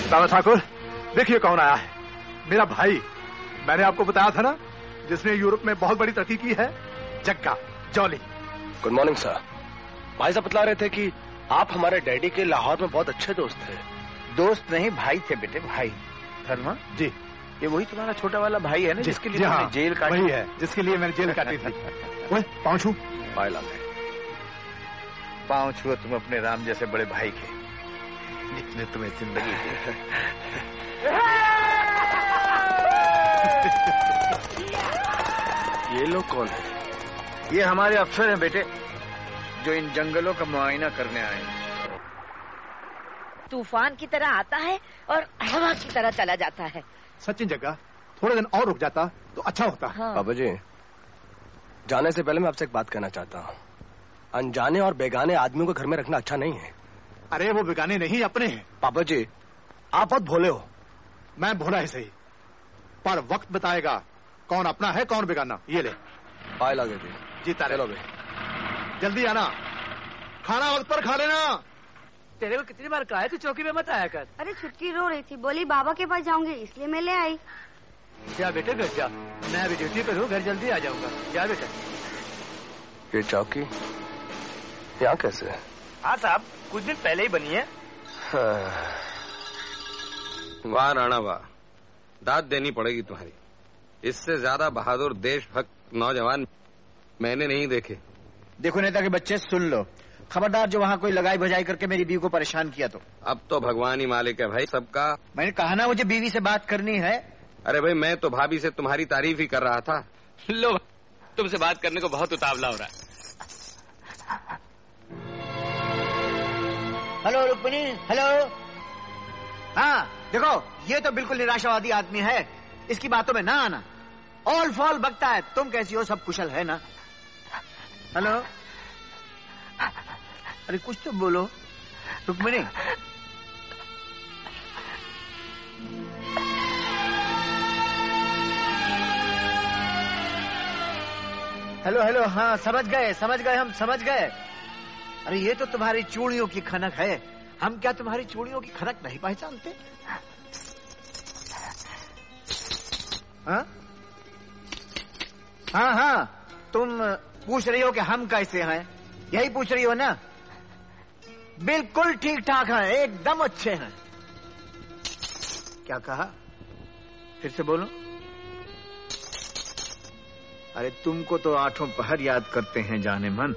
दादा ठाकुर, देखिए कौन आया है। मेरा भाई, मैंने आपको बताया था ना, जिसने यूरोप में बहुत बड़ी तरक्की की है, Jagga Jolly. Good morning sir. भाई साहब बतला रहे थे कि आप हमारे डैडी के लाहौर में बहुत अच्छे दोस्त थे। दोस्त नहीं, भाई थे बेटे, भाई। धर्मा जी, ये वही तुम्हारा छोटा वाला भाई है ना, जिसके लिए हाँ, जेल काटी? वही है जिसके लिए मैंने जेल काटी थी। ओए, पाँव छू। पाँव छुओ तुम अपने राम जैसे बड़े भाई के, जिसने तुम्हें जिंदगी दी। ये लोग कौन है? ये हमारे अफसर हैं बेटे, जो इन जंगलों का मुआयना करने आए हैं। तूफान की तरह आता है और हवा की तरह चला जाता है। सचिन जग्गा, थोड़े दिन और रुक जाता तो अच्छा होता। हाँ। बाबा जी, जाने से पहले मैं आपसे एक बात कहना चाहता हूँ। अनजाने और बेगाने आदमियों को घर में रखना अच्छा नहीं है। अरे वो बेगाने नहीं, अपने हैं। पापा जी, आप बहुत भोले हो। मैं भोला है सही, पर वक्त बताएगा कौन अपना है कौन बेगाना। ये ले पाए लगे थे। जीता चलो रहे। बे। जल्दी आना, खाना वक्त पर खा लेना। तेरे को कितनी बार कहा है तू चौकी में मत आया कर। अरे छुटकी रो रही थी, बोली बाबा के पास जाऊंगी, इसलिए मैं ले आई। जा बेटे घर जा, मैं अभी ड्यूटी पर हूँ, घर जल्दी आ जाऊंगा। जा बेटा। ये चौकी यहाँ कैसे है? हाँ साहब, कुछ दिन पहले ही बनी है। वाह राणा वाह, दाद देनी पड़ेगी तुम्हारी। इससे ज्यादा बहादुर देशभक्त नौजवान मैंने नहीं देखे। देखो नेता के बच्चे, सुन लो, खबरदार जो वहाँ कोई लगाई भजाई करके मेरी बीवी को परेशान किया तो। अब तो भगवान ही मालिक है भाई सबका। मैंने कहा ना मुझे बीवी से बात करनी है। अरे भाई, मैं तो भाभी से तुम्हारी तारीफ ही कर रहा था। लो, तुमसे बात करने को बहुत उतावला हो रहा है। Hello Rukmini, hello. हाँ देखो, ये तो बिल्कुल निराशावादी आदमी है, इसकी बातों में ना आना। ऑल फॉल बकता है। तुम कैसी हो, सब कुशल है ना? हेलो, अरे कुछ तो बोलो रुक्मिणी। हेलो हेलो, हाँ समझ गए हम समझ गए। अरे ये तो तुम्हारी चूड़ियों की खनक है। हम क्या तुम्हारी चूड़ियों की खनक नहीं पहचानते? हाँ हाँ हाँ, तुम पूछ रही हो कि हम कैसे हैं, यही पूछ रही हो ना? बिल्कुल ठीक ठाक हैं, एकदम अच्छे हैं। क्या कहा, फिर से बोलो। अरे तुमको तो आठों पहर याद करते हैं जाने मन।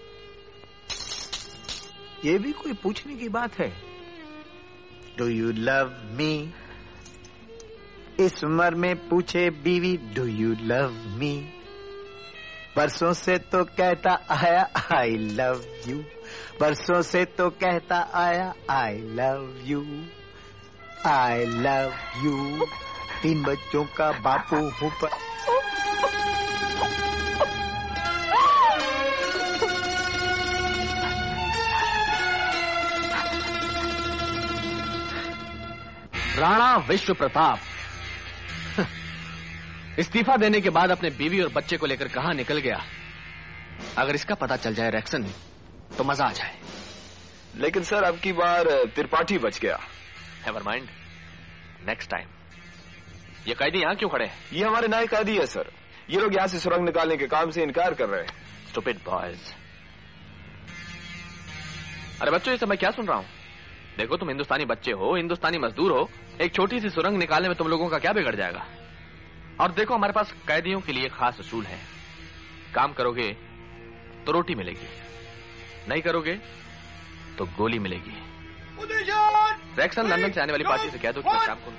ये भी कोई पूछने की बात है? Do you love me? इस उम्र में पूछे बीवी डू यू लव मी। बरसों से तो कहता आया आई लव यू, बरसों से तो कहता आया I love you, I love you. 3 बच्चों का बापू हूँ पर। राणा विश्व प्रताप इस्तीफा देने के बाद अपने बीवी और बच्चे को लेकर कहां निकल गया। अगर इसका पता चल जाए रैक्सन तो मजा आ जाए। लेकिन सर, अब की बार त्रिपाठी बच गया। Never mind, next time. ये कैदी यहां क्यों खड़े हैं? ये हमारे नए कैदी है सर। ये लोग यहाँ से सुरंग निकालने के काम से इनकार कर रहे हैं। Stupid boys. अरे बच्चों, ये सब मैं क्या सुन रहा हूं? देखो, तुम हिंदुस्तानी बच्चे हो, हिंदुस्तानी मजदूर हो। एक छोटी सी सुरंग निकालने में तुम लोगों का क्या बिगड़ जाएगा? और देखो, हमारे पास कैदियों के लिए खास असूल है। काम करोगे तो रोटी मिलेगी, नहीं करोगे तो गोली मिलेगी। रैक्सन लंदन से आने वाली पार्टी से कह दो कि शाम को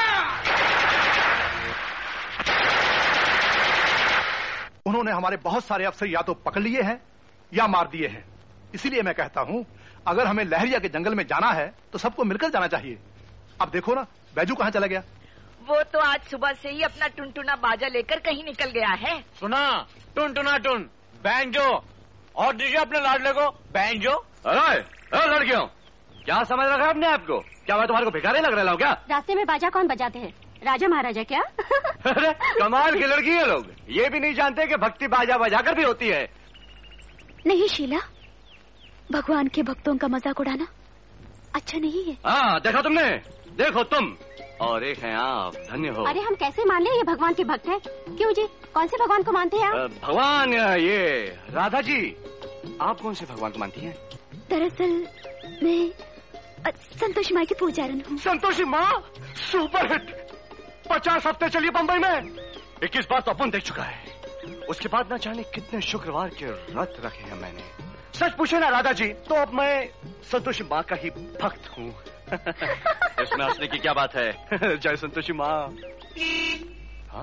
उन्होंने हमारे बहुत सारे अफसर या तो पकड़ लिए हैं या मार दिए हैं। इसीलिए मैं कहता हूं, अगर हमें लहरिया के जंगल में जाना है तो सबको मिलकर जाना चाहिए। अब देखो ना, बैजू कहां चला गया? वो तो आज सुबह से ही अपना टुनटुना बाजा लेकर कहीं निकल गया है। सुना, टुनटुना टुन बैंजो, और दीजिए अपने लाडले को बैंजो। अरे लड़कियों, क्या समझ रखा है अपने आप को? क्या मैं तुम्हारे को भिखारी लग रहा हूँ क्या? रास्ते में बाजा कौन बजाते हैं? राजा महाराजा क्या? अरे कमाल की लड़की है। लोग ये भी नहीं जानते कि भक्ति बाजा बजाकर भी होती है। नहीं शीला, भगवान के भक्तों का मजाक उड़ाना अच्छा नहीं है। हाँ देखा तुमने, देखो तुम और एक हैं आप, धन्य हो। अरे हम कैसे मान ले ये भगवान के भक्त हैं? क्यों जी, कौन से भगवान को मानते हैं आप? भगवान ये राधा जी, आप कौन से भगवान को मानती हैं? दरअसल मैं संतोषी माँ की पुजारन हूँ। संतोषी माँ सुपरहिट 50 हफ्ते चलिए बम्बई में। 21 बार तो अपन देख चुका है। उसके बाद ना जाने कितने शुक्रवार के व्रत रखे हैं मैंने। सच पूछे ना राधा जी, तो अब मैं संतोषी माँ का ही भक्त हूँ। इसमें हंसने की क्या बात है? जय संतोषी माँ। हाँ?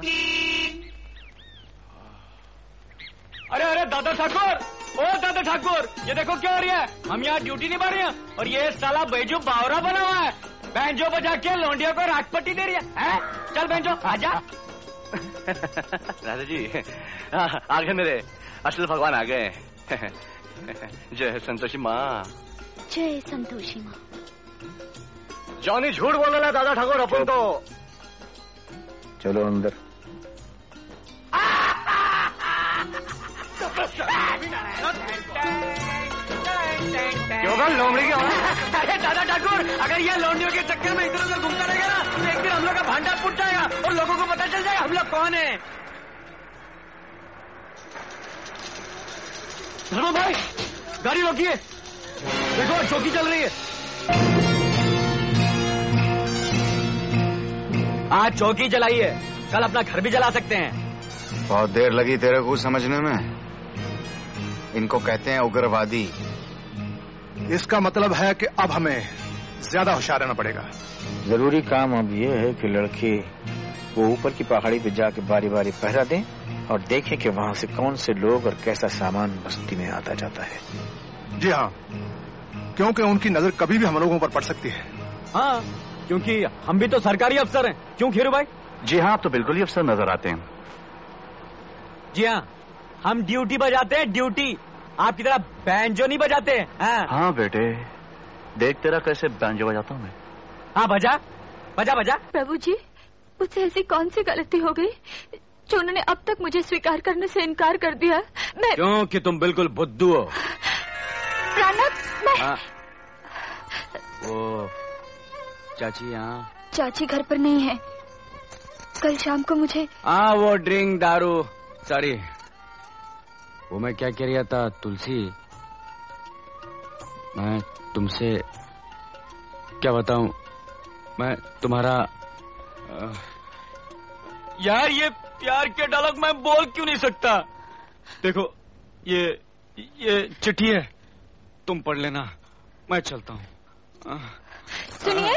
अरे दादा ठाकुर, ओ दादा ठाकुर, ये देखो क्या हो रहा है। हम यहाँ ड्यूटी निभा रहे हैं और ये साला बैजू बावरा बना हुआ है। बैंजो बजा के लौंडियों को राजपट्टी दे रही है? चल बैंजो आजा। राधा जी आ गए मेरे असल भगवान, आ गए। जय संतोषी माँ। जय संतोषी माँ। जॉनी झूठ बोल रहा दादा ठाकुर, अपन तो। चलो अंदर। क्यों लोमड़ी क्यों? अरे दादा ठाकुर, अगर ये लौंडियों के चक्कर में इधर उधर घूमता रहेगा ना तो एक दिन हम लोग का भांडा फूट जाएगा और लोगों को पता चल जाएगा हम लोग कौन है। धर्मा भाई, गाड़ी रोकिए, देखो चौकी चल रही है। आज चौकी जलाई है, कल अपना घर भी जला सकते हैं। बहुत देर लगी तेरे को समझने में। इनको कहते हैं उग्रवादी। इसका मतलब है कि अब हमें ज्यादा होशियार रहना पड़ेगा। जरूरी काम अब ये है कि लड़के वो ऊपर की पहाड़ी पे जाके बारी बारी पहरा दें और देखें कि वहां से कौन से लोग और कैसा सामान बस्ती में आता जाता है। जी हाँ, क्योंकि उनकी नजर कभी भी हम लोगों पर पड़ सकती है। हाँ, क्योंकि हम भी तो सरकारी अफसर हैं। क्यों खीरू भाई? जी हाँ, आप तो बिल्कुल ही अफसर नजर आते हैं। जी हाँ, हम ड्यूटी बजाते हैं, ड्यूटी। आपकी तरह बैंजो नहीं बजाते हैं। हाँ बेटे, देख तेरा कैसे बैंजो बजाता हूँ मैं। हाँ बजा बजा बजा। प्रभु जी, मुझसे ऐसी कौन सी गलती हो गई जो उन्होंने अब तक मुझे स्वीकार करने से इनकार कर दिया? मैं क्योंकि तुम बिल्कुल बुद्धू हो। प्रणब, मैं वो चाची यहाँ? चाची घर पर नहीं है। कल शाम को मुझे वो ड्रिंक दारू, सॉरी। वो मैं क्या कह रहा था तुलसी, मैं तुमसे क्या बताऊं। मैं तुम्हारा यार ये प्यार के डायलॉग मैं बोल क्यों नहीं सकता। देखो ये चिट्ठी है, तुम पढ़ लेना, मैं चलता हूँ। सुनिए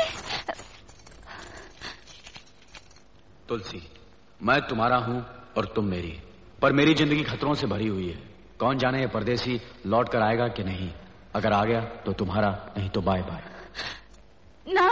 तुलसी, मैं तुम्हारा हूं और तुम मेरी, पर मेरी जिंदगी खतरों से भरी हुई है। कौन जाने ये परदेसी लौट कर आएगा कि नहीं। अगर आ गया तो तुम्हारा, नहीं तो बाय बाय। ना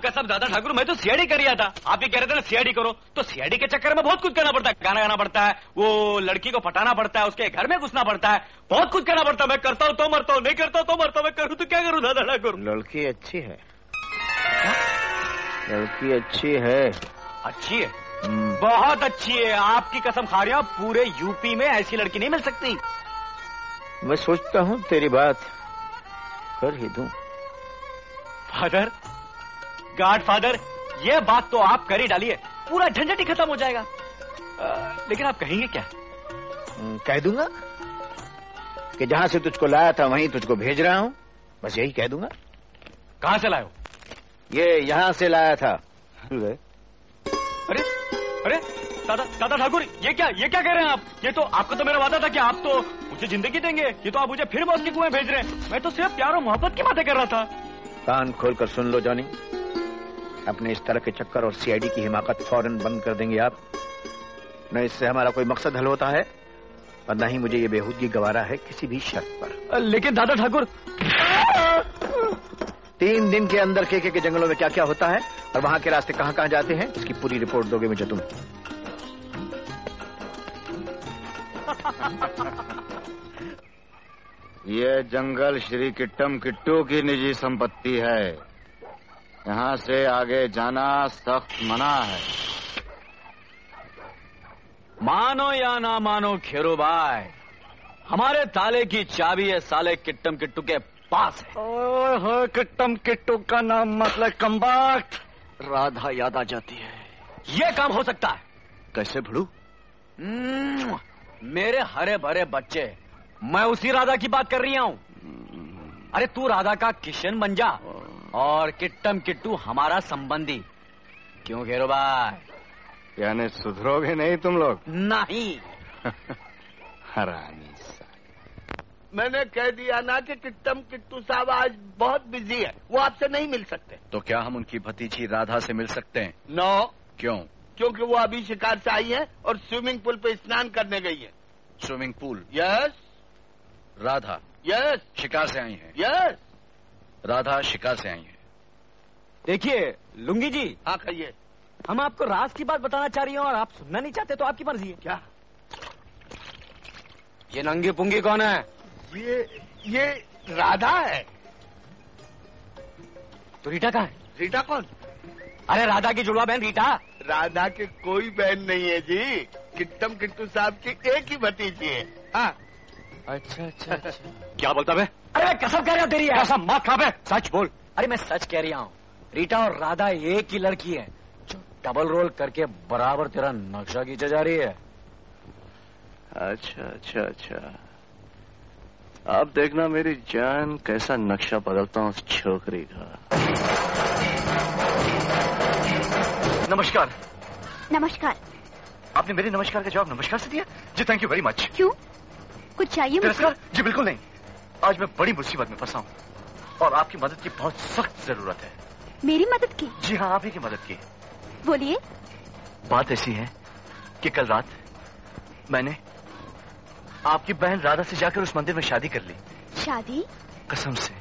कसम दादा ठाकुर, मैं तो सीआईडी कर रहा था। आप ये कह रहे थे ना सीआईडी करो, तो सीआईडी के चक्कर में बहुत कुछ करना पड़ता है। गाना गाना पड़ता है, वो लड़की को पटाना पड़ता है, उसके घर में घुसना पड़ता है, बहुत कुछ करना पड़ता है। मैं करता हूँ तो मरता हूँ, नहीं करता हूँ तो मरता हूँ। मैं करूँ तो क्या करूँ दादा ठाकुर? लड़की अच्छी है, लड़की अच्छी है। अच्छी है, बहुत अच्छी है। आपकी कसम खा रही हूं, पूरे यूपी में ऐसी लड़की नहीं मिल सकती। मैं सोचता हूँ तेरी बात कर ही दूं। फादर, गॉड फादर, ये बात तो आप कर ही डालिए, पूरा झंझट ही खत्म हो जाएगा। लेकिन आप कहेंगे क्या? कह दूंगा कि जहां से तुझको लाया था वहीं तुझको भेज रहा हूं, बस यही कह दूंगा। कहां से लाए हो? ये यहां से लाया था। अरे अरे दादा ठाकुर, ये क्या कह रहे हैं आप? ये तो आपका तो मेरा वादा था कि आप तो मुझे जिंदगी देंगे, ये तो आप मुझे फिर मौत के कुएं भेज रहे हैं। मैं तो सिर्फ प्यार और मोहब्बत की बातें कर रहा था। कान खोलकर सुन लो जॉनी, अपने इस तरह के चक्कर और सीआईडी की हिमाकत फौरन बंद कर देंगे आप। न इससे हमारा कोई मकसद हल होता है और न ही मुझे ये बेहूदगी गवारा है किसी भी शर्त पर। लेकिन दादा ठाकुर, 3 दिन के अंदर केके के जंगलों में क्या क्या होता है और वहां के रास्ते कहां कहां जाते हैं, इसकी पूरी रिपोर्ट दोगे मुझे तुम। ये जंगल श्री किट्टम किट्टू की निजी संपत्ति है, यहाँ से आगे जाना सख्त मना है। मानो या ना मानो खेरो भाई, हमारे ताले की चाबी है साले किट्टम किट्टू के पास है। ओह, किट्टम किट्टू का नाम मतलब कम्बाक्ट, राधा याद आ जाती है। ये काम हो सकता है। कैसे भड़ू? मेरे हरे भरे बच्चे, मैं उसी राधा की बात कर रही हूँ। अरे तू राधा का किशन बन जा और किट्टम किट्टू हमारा संबंधी। क्यों घेरो भाई? यानी सुधरोगे नहीं तुम लोग? नहीं। हरामी। मैंने कह दिया ना कि किट्टम किट्टू साहब आज बहुत बिजी है, वो आपसे नहीं मिल सकते। तो क्या हम उनकी भतीजी राधा से मिल सकते हैं? नो। क्यों? क्योंकि वो अभी शिकार से आई है और स्विमिंग पूल पे स्नान करने गई है। Swimming pool? Yes. Radha? Yes. शिकार से आई है? यस। राधा शिकार से आई है। देखिए लुंगी जी। हाँ कहिए। हम आपको राज की बात बताना चाह रही हैं और आप सुनना नहीं चाहते तो आपकी मर्जी है। क्या? ये नंगी पुंगी कौन है? ये राधा है। तो रीटा कहाँ है? रीटा कौन? अरे राधा की जुड़वा बहन रीटा। राधा की कोई बहन नहीं है जी, किट्टम किट्टू साहब की एक ही भतीजी है। हाँ। अच्छा। क्या बोलता बे? अरे मैं कसम कह रहा हूँ तेरी है। कसम मत खा बे, सच बोल। अरे मैं सच कह रहा हूँ, रीटा और राधा एक ही लड़की है जो डबल रोल करके बराबर तेरा नक्शा खींचा जा रही है। अच्छा। अब देखना मेरी जान कैसा नक्शा बदलता हूँ उस छोकरी का। नमस्कार। नमस्कार। आपने मेरे नमस्कार का जवाब नमस्कार से दिया? जी थैंक यू वेरी मच। क्यों, कुछ चाहिए मुझे? जी बिल्कुल नहीं, आज मैं बड़ी मुसीबत में फंसा हूँ और आपकी मदद की बहुत सख्त जरूरत है। मेरी मदद की? जी हाँ, आप ही की मदद की। बोलिए। बात ऐसी है कि कल रात मैंने आपकी बहन राधा से जाकर उस मंदिर में शादी कर ली। शादी? कसम से।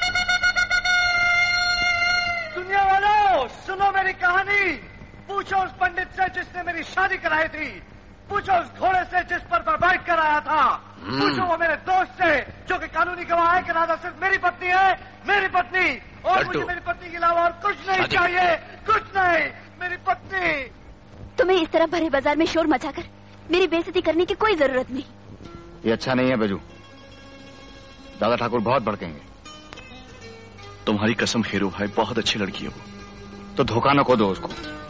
दुनिया वालों सुनो मेरी कहानी। पूछो उस पंडित से जिसने मेरी शादी कराई थी, पूछो उस घोड़े से जिस पर मैं बैठ कर आया था, पूछो वो मेरे दोस्त से जो कि कानूनी गवाह है कि राधा सिर्फ मेरी पत्नी है, मेरी पत्नी, और मुझे मेरी पत्नी के अलावा और कुछ नहीं चाहिए, कुछ नहीं, मेरी पत्नी। तुम्हें इस तरह भरे बाजार में शोर मचाकर मेरी बेइज्जती करने की कोई जरूरत नहीं। ये अच्छा नहीं है बेजू, दादा ठाकुर बहुत भड़केंगे। तुम्हारी कसम खेरू भाई, बहुत अच्छी लड़की है वो। तो धोखा न खो दो उसको,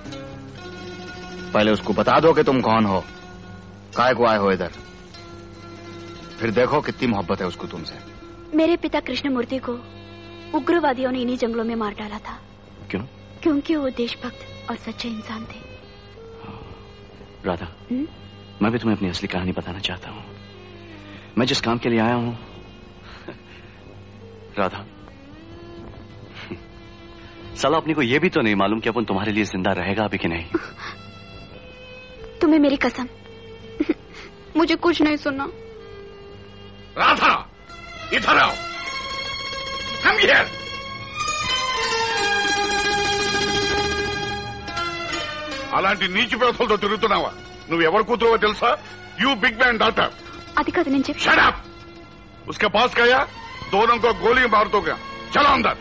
पहले उसको बता दो कि तुम कौन हो, काय को आए हो इधर, फिर देखो कितनी मोहब्बत है उसको तुमसे। मेरे पिता कृष्णमूर्ति को उग्रवादियों ने इन्हीं जंगलों में मार डाला था। क्यों? क्योंकि वो देशभक्त और सच्चे इंसान थे। राधा, मैं भी तुम्हें अपनी असली कहानी बताना चाहता हूँ। मैं जिस काम के लिए आया हूँ, राधा, साला अपने को यह भी तो नहीं मालूम कि अपन तुम्हारे लिए जिंदा रहेगा अभी कि नहीं। तुम्हें मेरी कसम, मुझे कुछ नहीं सुनना। राधा, इधर आओ। Come here. అలాంటి నీచి ప్రవర్తనతో తిరుగుతున్నావా? నువ్వెవరు కూతురువో తెలుసా? You big man daughter. అది కాదు నేను చెప్పి. Shut up. उसके पास गया, दोनों को गोली मार दोगे. चलो अंदर.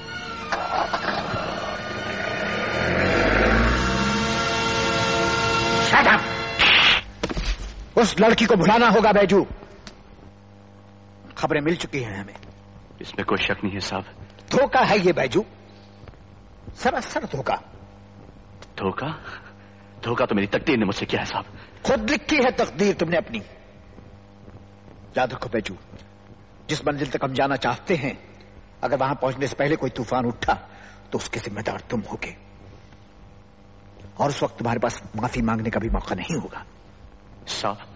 Shut up. उस लड़की को भुलाना होगा बैजू. खबरें मिल चुकी हैं हमें. इसमें कोई शक नहीं है साहब. धोखा है ये बैजू, सरासर धोखा. धोखा? धोखा तो मेरी तकदीर ने मुझसे किया है साहब. खुद लिखी है तकदीर तुमने अपनी. याद रखो बैजू, जिस मंजिल तक हम जाना चाहते हैं, अगर वहां पहुंचने से पहले कोई तूफान उठा तो उसके जिम्मेदार तुम होगे. और उस वक्त तुम्हारे पास माफी मांगने का भी मौका नहीं होगा. साहब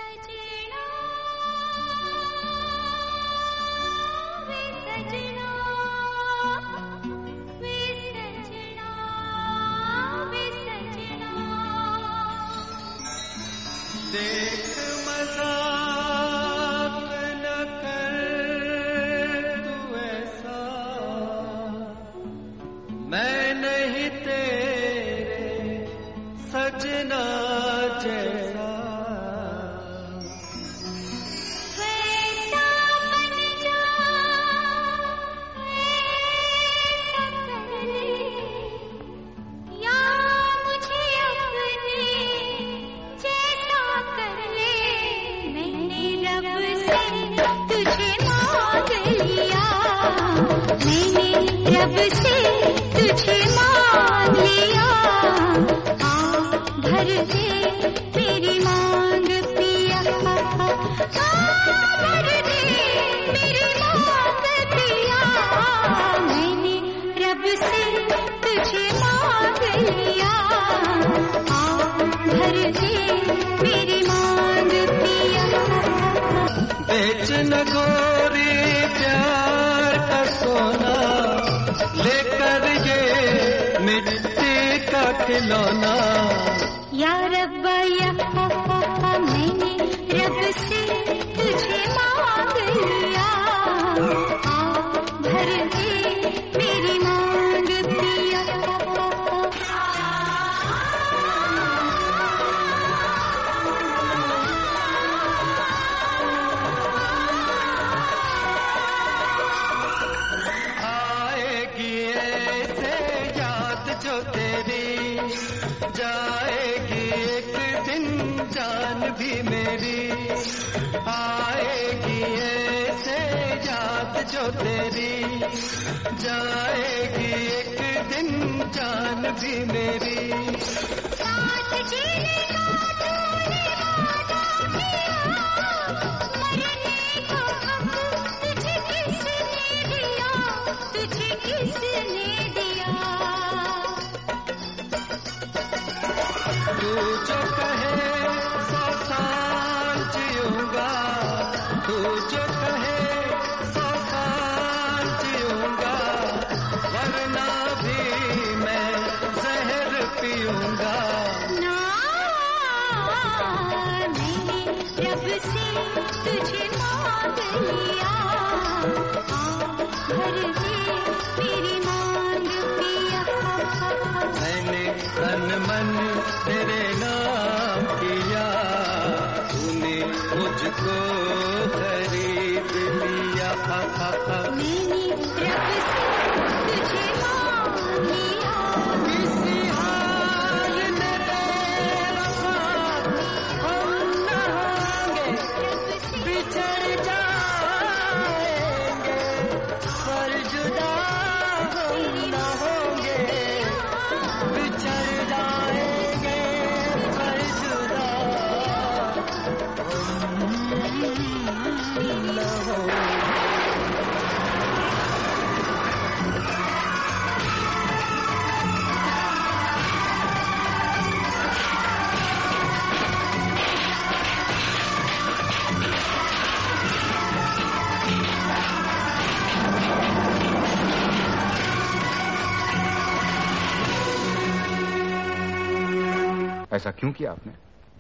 ऐसा क्यों किया आपने?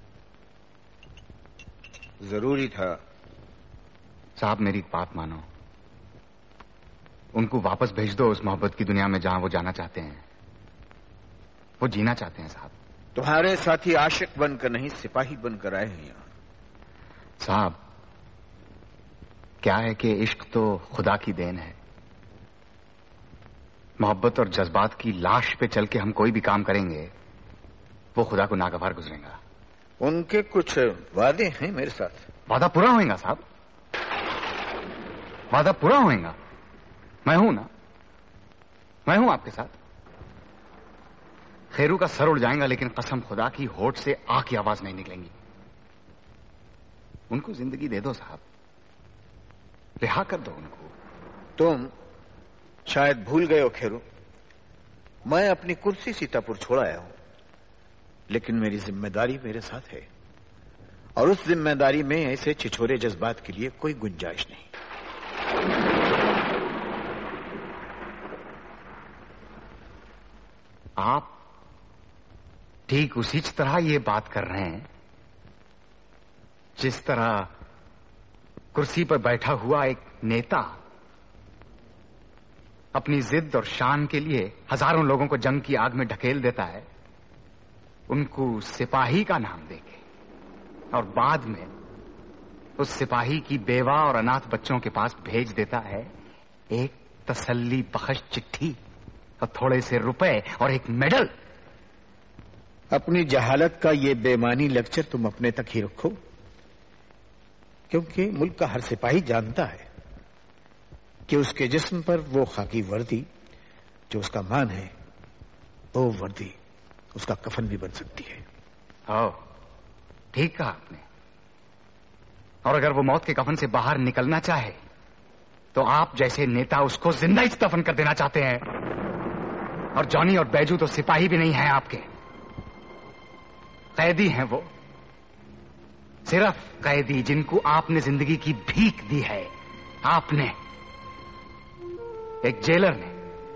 जरूरी था साहब. मेरी एक बात मानो, उनको वापस भेज दो उस मोहब्बत की दुनिया में जहां वो जाना चाहते हैं. वो जीना चाहते हैं साहब. तुम्हारे साथी आशिक बनकर नहीं, सिपाही बनकर आए हैं यहां। साहब, क्या है कि इश्क तो खुदा की देन है। मोहब्बत और जज्बात की लाश पे चल के हम कोई भी काम करेंगे वो खुदा को नागवार गुजरेगा। उनके कुछ वादे हैं मेरे साथ। वादा पूरा होएगा साहब, वादा पूरा होएगा। मैं हूं ना, मैं हूं आपके साथ। खेरू का सर उड़ जाएगा लेकिन कसम खुदा की होठ से आह की आवाज नहीं निकलेंगी। उनको जिंदगी दे दो साहब, रिहा कर दो उनको। तुम शायद भूल गए हो खेरू, मैं अपनी कुर्सी सीतापुर छोड़ आया हूं, लेकिन मेरी जिम्मेदारी मेरे साथ है और उस जिम्मेदारी में ऐसे छिछोरे जज्बात के लिए कोई गुंजाइश नहीं। आप ठीक उसी तरह ये बात कर रहे हैं जिस तरह कुर्सी पर बैठा हुआ एक नेता अपनी जिद और शान के लिए हजारों लोगों को जंग की आग में ढकेल देता है, उनको सिपाही का नाम देके, और बाद में उस सिपाही की बेवा और अनाथ बच्चों के पास भेज देता है एक तसल्ली बख्श चिट्ठी और थोड़े से रुपए और एक मेडल। अपनी जहालत का ये बेमानी लेक्चर तुम अपने तक ही रखो, क्योंकि मुल्क का हर सिपाही जानता है कि उसके जिस्म पर वो खाकी वर्दी जो उसका मान है, वो वर्दी उसका कफन भी बन सकती है। ठीक कहा आपने। और अगर वो मौत के कफन से बाहर निकलना चाहे तो आप जैसे नेता उसको जिंदा ही दफन कर देना चाहते हैं। और जॉनी और बैजू तो सिपाही भी नहीं है आपके, कैदी हैं वो, सिर्फ कैदी जिनको आपने जिंदगी की भीख दी है। आपने, एक जेलर ने।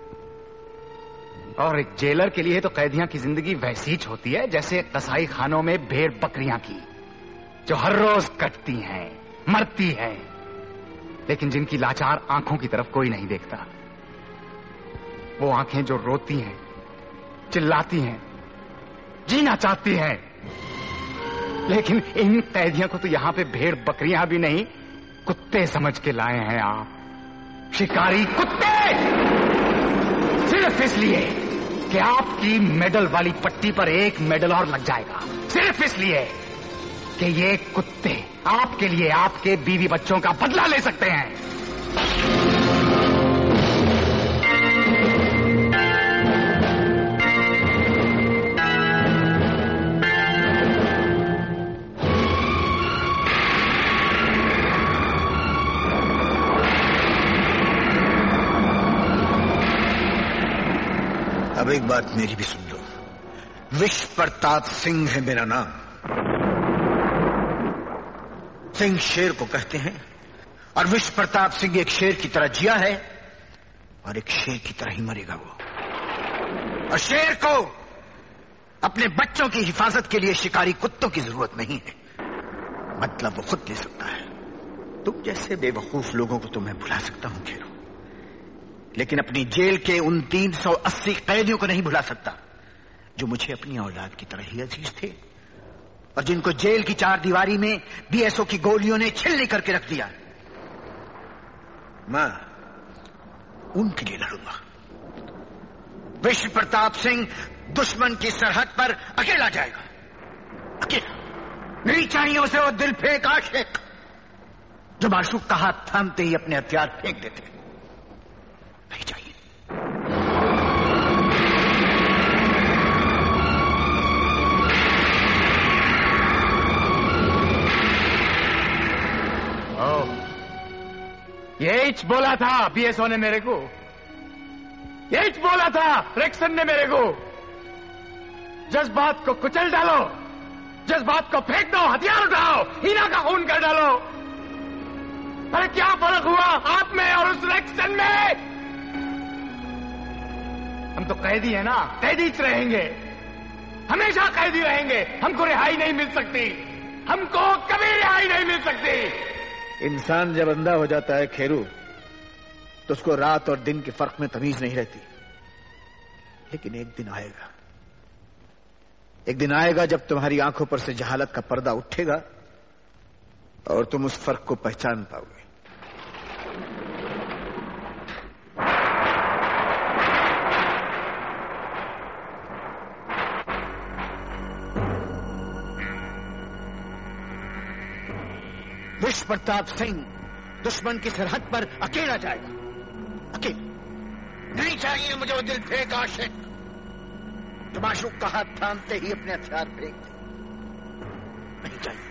और एक जेलर के लिए तो कैदियां की जिंदगी वैसी ही होती है जैसे कसाई खानों में भेड़ बकरियां की, जो हर रोज कटती हैं, मरती हैं, लेकिन जिनकी लाचार आंखों की तरफ कोई नहीं देखता। वो आंखें जो रोती हैं, चिल्लाती हैं, जीना चाहती हैं, लेकिन इन कैदियों को तो यहां पे भेड़ बकरियां भी नहीं, कुत्ते समझ के लाए हैं आप। शिकारी कुत्ते, सिर्फ इसलिए कि आपकी मेडल वाली पट्टी पर एक मेडल और लग जाएगा, सिर्फ इसलिए कि ये कुत्ते आपके लिए आपके बीवी बच्चों का बदला ले सकते हैं। अब एक बात मेरी भी सुन लो। विश्व प्रताप सिंह है मेरा नाम। सिंह शेर को कहते हैं और विश्व प्रताप सिंह एक शेर की तरह जिया है और एक शेर की तरह ही मरेगा वो। और शेर को अपने बच्चों की हिफाजत के लिए शिकारी कुत्तों की जरूरत नहीं है, मतलब वो खुद ले सकता है। तुम जैसे बेवकूफ लोगों को तो मैं भुला सकता हूं खेरो, लेकिन अपनी जेल के उन 380 कैदियों को नहीं भुला सकता जो मुझे अपनी औलाद की तरह ही अजीज थे और जिनको जेल की चार दीवारी में बीएसओ की गोलियों ने छिलनी करके रख दिया। मैं उनके लिए लड़ूंगा। विश्व प्रताप सिंह दुश्मन की सरहद पर अकेला जाएगा, अकेला। नीचाइयों से वो दिल फेंक आशिक जो माशूक का हाथ थामते ही अपने हथियार फेंक देते नहीं चाहिए। यही बोला था बीएसओ ने मेरे को, यही बोला था रेक्सन ने मेरे को। जज्बात को कुचल डालो, जज्बात को फेंक दो, हथियार उठाओ, हीना का खून कर डालो। अरे क्या फर्क हुआ आप में और उस रेक्सन में? हम तो कैदी है ना, कैदी रहेंगे, हमेशा कैदी रहेंगे। हमको रिहाई नहीं मिल सकती, हमको कभी रिहाई नहीं मिल सकती। इंसान जब अंधा हो जाता है खेरू तो उसको रात और दिन के फर्क में तमीज नहीं रहती, लेकिन एक दिन आएगा एक दिन आएगा जब तुम्हारी आंखों पर से जहालत का पर्दा उठेगा और तुम उस फर्क को पहचान पाओगे। विश्व प्रताप सिंह दुश्मन की सरहद पर अकेला जाएगा, अकेला। नहीं चाहिए मुझे वो दिल फेंक आशिक जो माशूक का हाथ थामते ही अपने हथियार फेंक दे। नहीं चाहिए।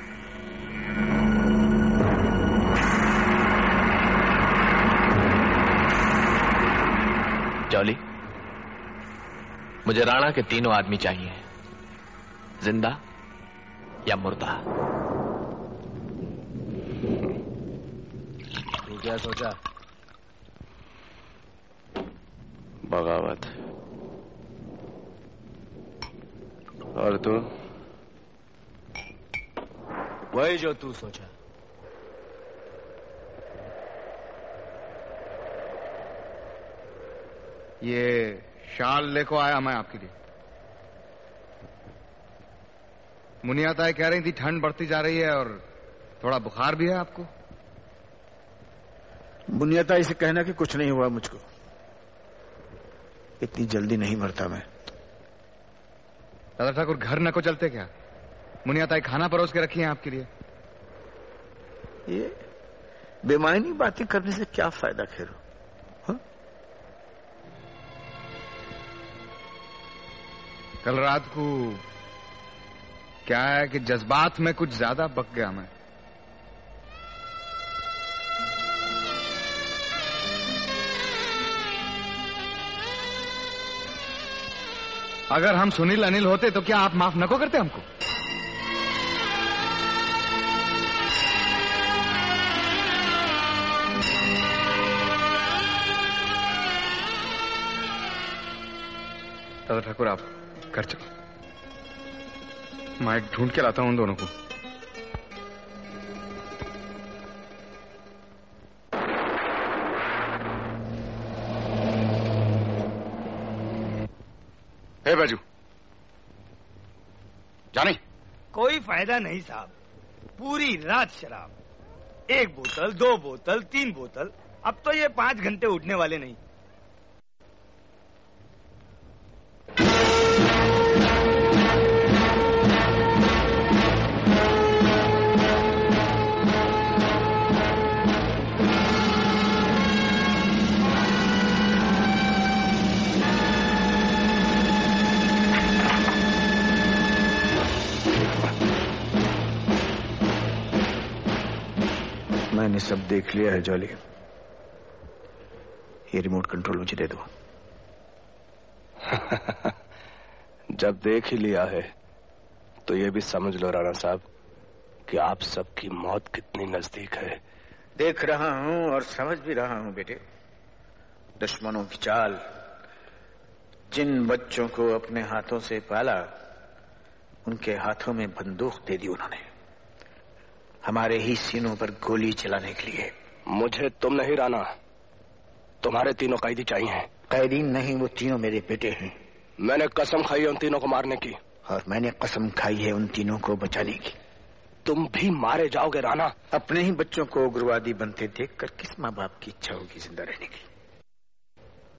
जॉली, मुझे राणा के तीनों आदमी चाहिए, जिंदा या मुर्दा। तू क्या सोचा? बगावत। और तू? वही जो तू सोचा। ये शाल लेको आया मैं आपके लिए। मुनिया ताई कह रही थी ठंड बढ़ती जा रही है और थोड़ा बुखार भी है आपको। बुनियाताई से कहना कि कुछ नहीं हुआ मुझको, इतनी जल्दी नहीं मरता मैं। दादा ठाकुर घर न को चलते क्या? मुनियाताई खाना परोस के रखी है आपके लिए। ये बेमायनी बातें करने से क्या फायदा खेरो? हा? कल रात को क्या है कि जज्बात में कुछ ज्यादा बक गया मैं। अगर हम सुनील अनिल होते तो क्या आप माफ न को करते हमको? दादा ठाकुर आप घर चलो, मैं ढूंढ के लाता हूं उन दोनों को। हे बाजू जानी। कोई फायदा नहीं साहब, पूरी रात शराब, 1 बोतल 2 बोतल 3 बोतल, अब तो ये 5 घंटे उठने वाले नहीं। मैंने सब देख लिया है जॉली, ये रिमोट कंट्रोल मुझे दे दो। जब देख ही लिया है तो ये भी समझ लो राणा साहब कि आप सबकी मौत कितनी नजदीक है। देख रहा हूं और समझ भी रहा हूं बेटे। दुश्मनों की चाल, जिन बच्चों को अपने हाथों से पाला उनके हाथों में बंदूक दे दी उन्होंने, हमारे ही सीनों पर गोली चलाने के लिए। मुझे तुम नहीं राणा, तुम्हारे तीनों कैदी चाहिए। कैदी नहीं, वो तीनों मेरे बेटे हैं। मैंने कसम खाई है उन तीनों को मारने की, और मैंने कसम खाई है उन तीनों को बचाने की। तुम भी मारे जाओगे राणा। अपने ही बच्चों को उग्रवादी बनते देखकर किस माँ बाप की इच्छा होगी जिंदा रहने की?